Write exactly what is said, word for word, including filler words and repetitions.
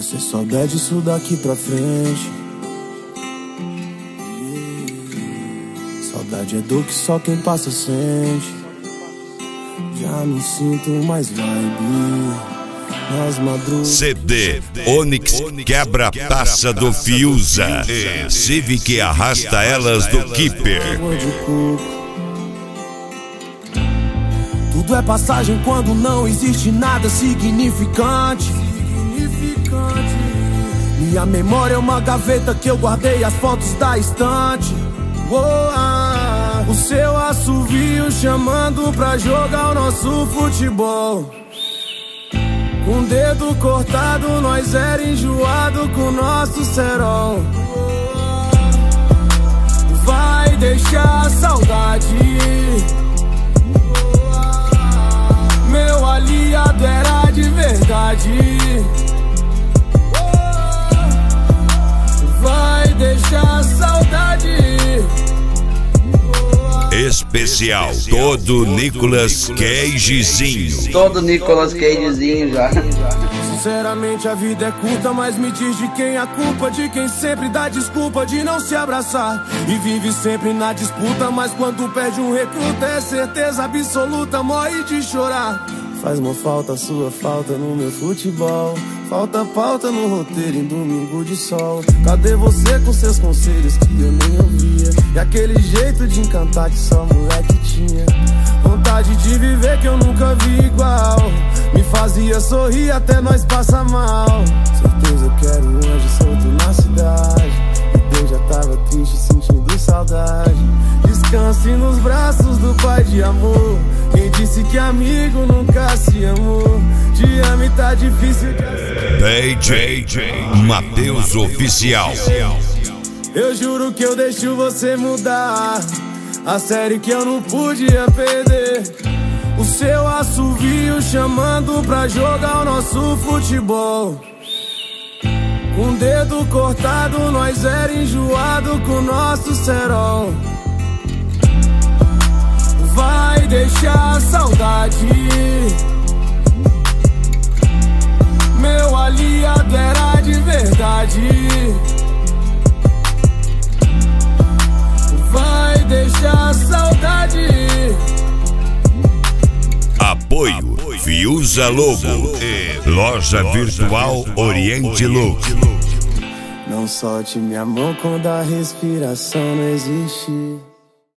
Vai ser só bad isso daqui pra frente. Saudade é dor que só quem passa sente. Já não sinto mais vibe nas madrugadas. C D Onyx quebra-taça do Fiuza e Civic arrasta elas do Keeper. Tudo é passagem quando não existe nada significante. Minha memória é uma gaveta que eu guardei as fotos da estante. Oh, ah, o seu assovio chamando pra jogar o nosso futebol. Com o dedo cortado, nós era enjoado com o nosso cerol. Vai deixar saudade. Meu aliado era de verdade. Vai deixar saudade. Especial todo Nicolas Cagezinho. Todo Nicolas Cagezinho já. Sinceramente a vida é curta, mas me diz de quem é a culpa. De quem sempre dá desculpa de não se abraçar e vive sempre na disputa, mas quando perde um recruta é certeza absoluta, morre de chorar. Faz uma falta, sua falta no meu futebol. Falta pauta no roteiro em domingo de sol. Cadê você com seus conselhos que eu nem ouvia? E aquele jeito de encantar que só moleque tinha. Vontade de viver que eu nunca vi igual. Me fazia sorrir até nós passar mal. Certeza eu quero um anjo solto na cidade. E Deus já tava triste sentindo saudade. Descanse nos braços do pai de amor. Quem disse que amigo nunca se amou? Te amo e tá difícil de... D J Matheus Oficial. Eu juro que eu deixo você mudar. A série que eu não podia perder. O seu assovio chamando pra jogar o nosso futebol. Com o dedo cortado, nós era enjoado com o nosso cerol. Vai deixar saudade. Meu aliado era de verdade. Vai deixar saudade. Apoio Fiuza Logo e Loja Virtual Oriente Look. Não solte minha mão quando a respiração não existe.